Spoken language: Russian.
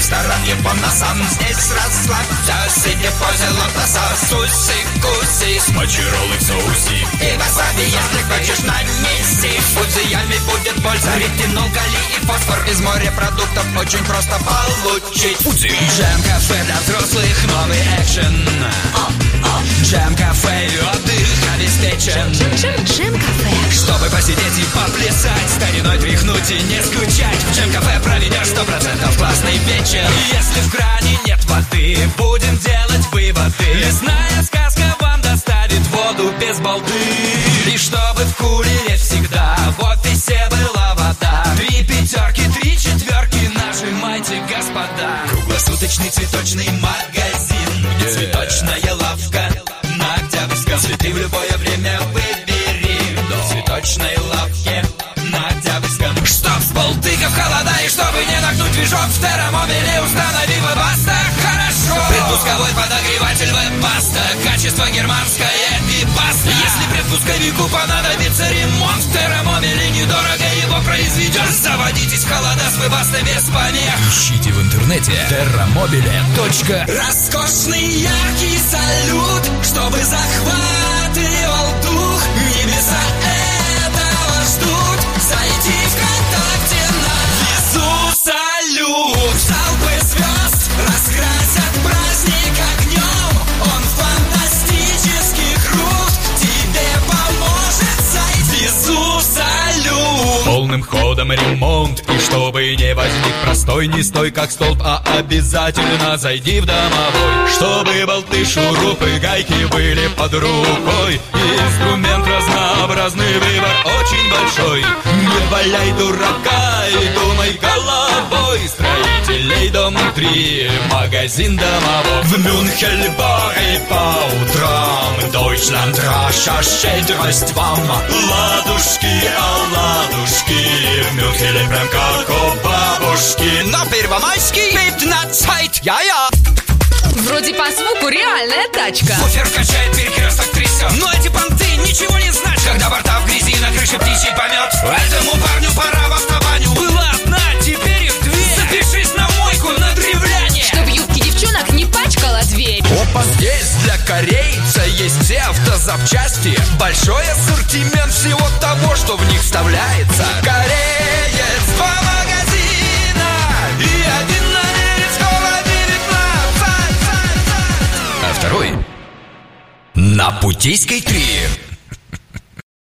ресторан его носам. Здесь расслабься, сидя в позе лотоса. Суси-куси, смочи роллы в соусе. И васаби, если хочешь на миссии. Фудзиями будет польза, ретинол, калий и фосфор. Из морепродуктов очень просто получить. Джем-кафе для взрослых, новый экшен. Джем-кафе и отдых обеспечен. Джем-кафе. Чтобы посидеть и поплясать, стариной тряхнуть и не скучать. В джем-кафе проведешь 100% классный вечер. Если в кране нет воды, будем делать выводы. Лесная сказка вам доставит воду без балды. И чтобы в кулере всегда в офисе была вода. 3 пятерки, 3 четверки, нажимайте, господа. Круглосуточный цветочный магазин, где цветочная лавка на Октябрьском. Цветы в любое время выбери в цветочной лавке на Октябрьском. Чтоб с полтыка в холода и чтобы не нагнуть движок, в термомобиле установи Webasto. Хорошо! Предпусковой подогреватель Webasto, качество германское и баста. Если предпусковику понадобится ремонт, в термомобиле недорого его произведешь. Заводитесь в холода с Webasto без помех. Ищите в интернете terramobile.ru. Роскошный яркий салют, чтобы захватывал дух. Небеса этого ждут. Зайди ВКонтакте на Везу салют. Толпы звезд раскрасят праздник огнем. Он фантастически крут, тебе поможет зайти. Везу салют. Полным ходом ремонт, и чтобы не возник простой, не стой как столб, а обязательно зайди в домовой. Чтобы болты, шурупы, гайки были под рукой. Инструмент разнообразный, выбор очень большой. Не валяй дурака и думай головой. Строителей дом 3, магазин домовой. В Мюнхельбаре по утрам Deutschland раша щедрость вам. Ладушки, оладушки, в Мюнхеле прям как у бабушки. На Первомайский 15, я-я. Вроде по звуку реальная тачка. Буфер качает, перекресток трясет. Но эти понты ничего не значат, когда борта в грязи, на крыше птичий помет. Этому парню пора в автобаню. Была одна, теперь их 2. Запишись на мойку, на древляне. Чтоб юбки девчонок не пачкала дверь. Опа, здесь для корейца есть все автозапчасти. Большой ассортимент всего того, что в них вставляется. Кореец, 2 магазина и 1 на Мерецкого 19. А второй на Путейской 3.